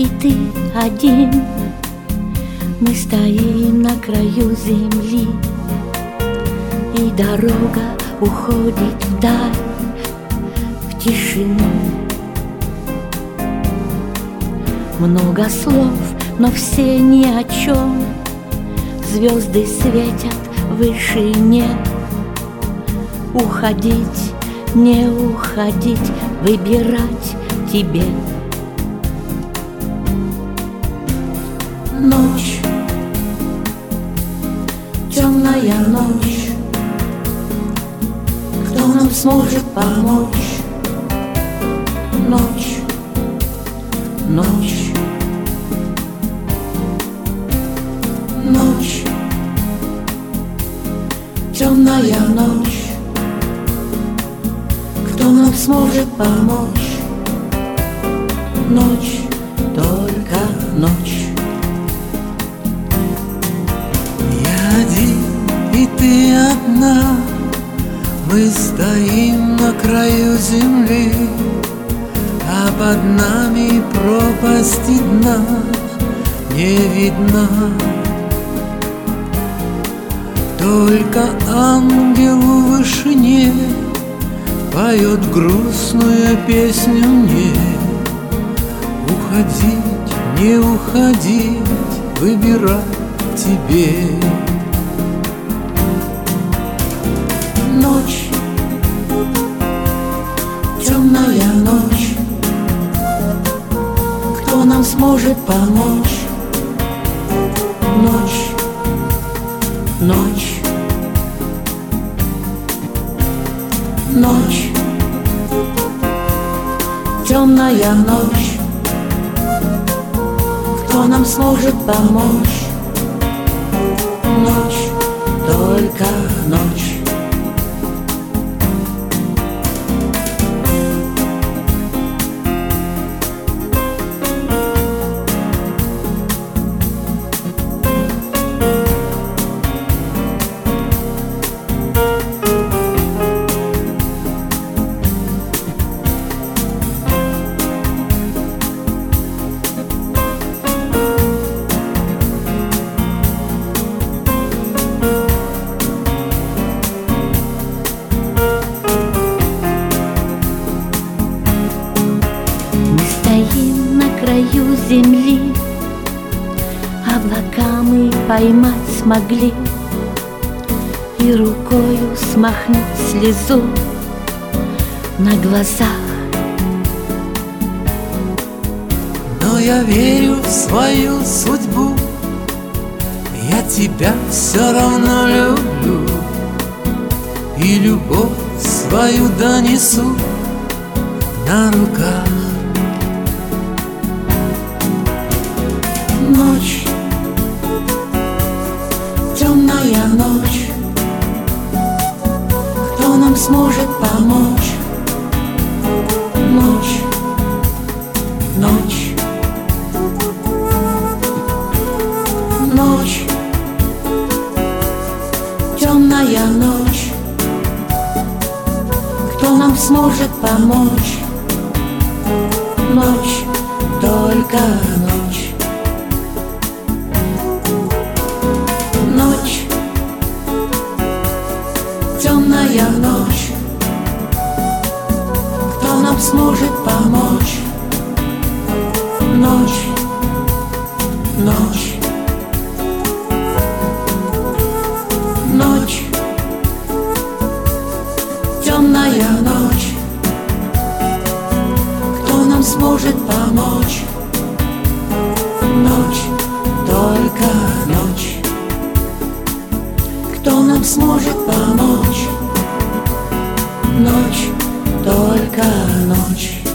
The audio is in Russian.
и ты один. Мы стоим на краю земли, и дорога уходит вдаль, в тишину. Много слов, но все ни о чем. Звезды светят в вышине. Уходить, не уходить, выбирать тебе. Ночь, темная ночь. Кто нам сможет помочь? Ночь, ночь, ночь, темная ночь. Кто нам сможет помочь? Ночь, только ночь. Я один, и ты одна. Мы стоим на краю земли, а под нами пропасти дна не видна. Только ангел в вышине поет грустную песню мне. Уходить, не уходить, выбирать тебе. Ночь, темная ночь. Кто нам сможет помочь? Ночь, ночь, ночь, темная ночь. Кто нам сможет помочь? Ночь, только ночь. Стоим на краю земли, облака мы поймать смогли и рукою смахнуть слезу на глазах. Но я верю в свою судьбу, я тебя все равно люблю, и любовь свою донесу на руках. Ночь, темная ночь. Кто нам сможет помочь? Ночь, ночь, ночь, темная ночь. Кто нам сможет помочь? Ночь, только ночь. Ночь, темная ночь. Кто нам сможет помочь? Ночь, ночь, ночь, темная ночь. Кто нам сможет помочь? Ночь, только ночь. Кто нам сможет помочь? Ночь, только ночь.